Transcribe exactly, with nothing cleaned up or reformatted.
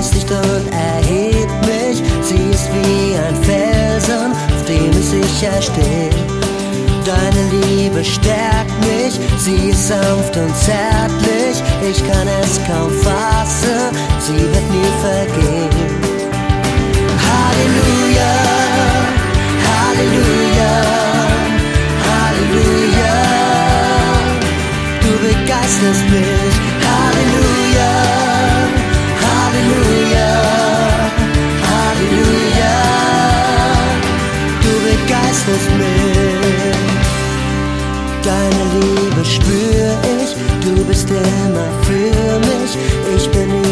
befestigt und erhebt mich. Sie ist wie ein Felsen, auf dem ich sicher stehe. Deine Liebe stärkt mich, sie ist sanft und zärtlich. Ich kann es kaum fassen, sie wird nie vergehen. Halleluja, Halleluja, Halleluja. Du begeisterst mich. Halleluja, Halleluja, Halleluja. Du begeisterst mich. Deine Liebe spür ich, du bist immer für mich. Ich bin